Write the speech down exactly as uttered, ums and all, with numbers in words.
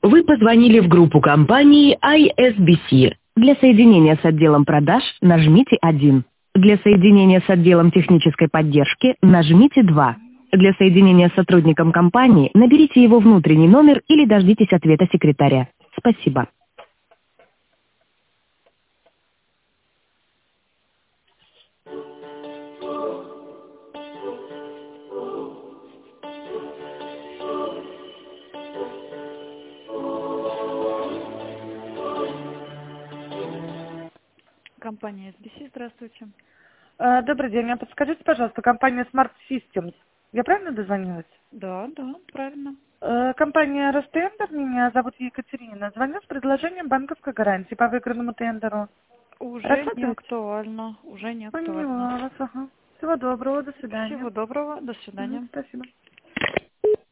Вы позвонили в группу компании ай эс би си. Для соединения с отделом продаж нажмите один. Для соединения с отделом технической поддержки нажмите два. Для соединения с сотрудником компании наберите его внутренний номер или дождитесь ответа секретаря. Спасибо. Компания эс би си, здравствуйте. Э, Добрый день. А подскажите, пожалуйста, компания Smart Systems. Я правильно дозвонилась? Да, да, правильно. Э, Компания Ростендер, меня зовут Екатерина. Звоню с предложением банковской гарантии по выигранному тендеру. Уже не Рассматриваете? актуально, уже не актуально. Поняла вас, ага. Всего доброго, до свидания. Всего доброго, до Мгм, свидания. спасибо.